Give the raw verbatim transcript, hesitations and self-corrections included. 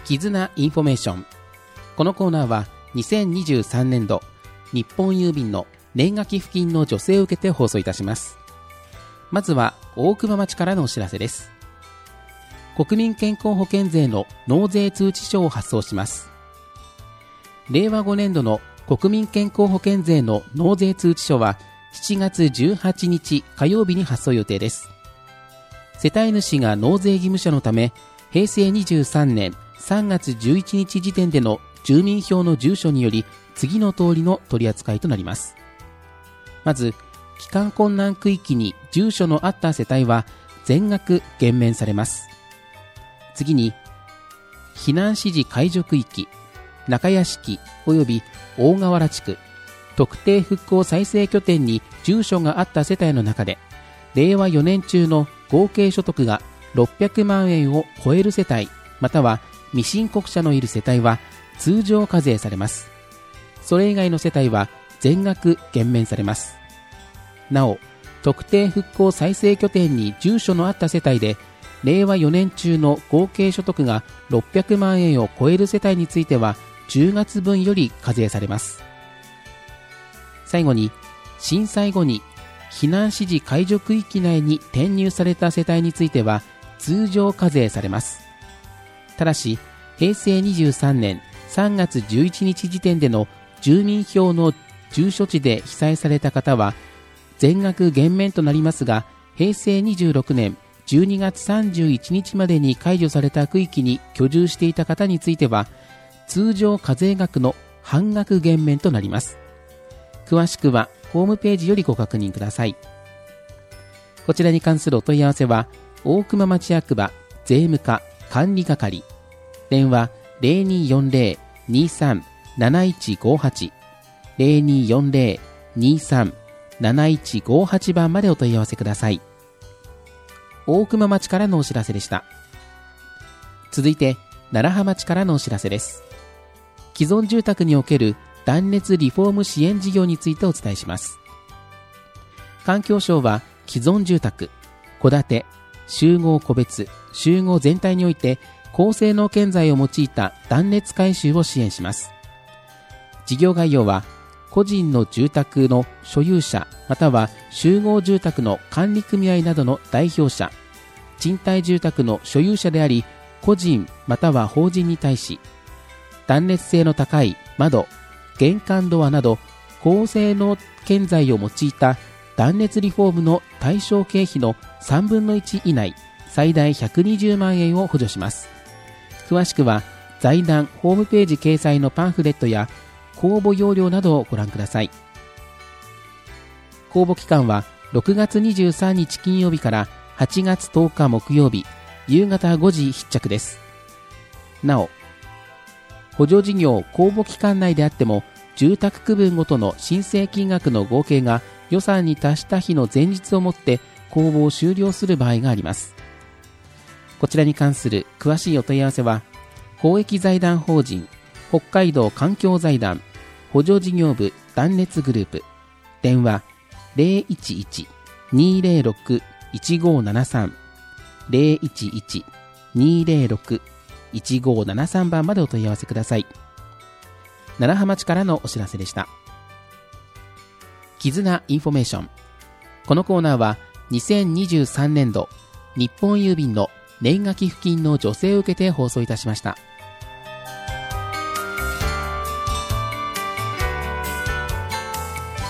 絆インフォメーション。このコーナーはにせんにじゅうさんねんど日本郵便の年賀寄付金の助成を受けて放送いたします。まずは大熊町からのお知らせです。国民健康保険税の納税通知書を発送します。れいわごねんどの国民健康保険税の納税通知書はしちがつじゅうはちにち火曜日に発送予定です。世帯主が納税義務者のため、へいせいにじゅうさんねんさんがつじゅういちにち時点での住民票の住所により次の通りの取り扱いとなります。まず、帰還困難区域に住所のあった世帯は全額減免されます。次に、避難指示解除区域、中屋敷及び大河原地区、特定復興再生拠点に住所があった世帯の中で、れいわよねん中の合計所得がろっぴゃくまんえんを超える世帯、または未申告者のいる世帯は通常課税されます。それ以外の世帯は全額減免されます。なお、特定復興再生拠点に住所のあった世帯で、れいわよねん中の合計所得がろっぴゃくまんえんを超える世帯については、じゅうがつぶんより課税されます。最後に、震災後に避難指示解除区域内に転入された世帯については通常課税されます。ただし、へいせいにじゅうさんねんさんがつじゅういちにち時点での住民票の住所地で被災された方は全額減免となりますが、へいせいにじゅうろくねんじゅうにがつさんじゅういちにちまでに解除された区域に居住していた方については通常課税額の半額減免となります。詳しくはホームページよりご確認ください。こちらに関するお問い合わせは大熊町役場税務課管理係、電話 ゼロにーよんゼロ にーさん なないちごはち ゼロにーよんゼロ にーさん なないちごはち 番までお問い合わせください。大熊町からのお知らせでした。続いて楢葉町からのお知らせです。既存住宅における断熱リフォーム支援事業についてお伝えします。環境省は既存住宅、戸建て、集合個別、集合全体において高性能建材を用いた断熱改修を支援します。事業概要は個人の住宅の所有者または集合住宅の管理組合などの代表者、賃貸住宅の所有者であり個人または法人に対し、断熱性の高い窓、玄関ドアなど高性能建材を用いた断熱リフォームの対象経費のさんぶんのいち以内、最大ひゃくにじゅうまんえんを補助します。詳しくは財団ホームページ掲載のパンフレットや公募要領などをご覧ください。公募期間はろくがつにじゅうさんにち金曜日からはちがつとおか木曜日夕方ごじ必着です。なお、補助事業公募期間内であっても住宅区分ごとの申請金額の合計が予算に達した日の前日をもって公募を終了する場合があります。こちらに関する詳しいお問い合わせは公益財団法人北海道環境財団補助事業部断熱グループ、電話 ゼロいちいち にーゼロろく いちごーななさん ゼロいちいち にーゼロろく いちごーななさん 番までお問い合わせください。楢葉町からのお知らせでした。絆インフォメーション。このコーナーはにせんにじゅうさんねんど日本郵便の年賀寄付金の助成を受けて放送いたしました。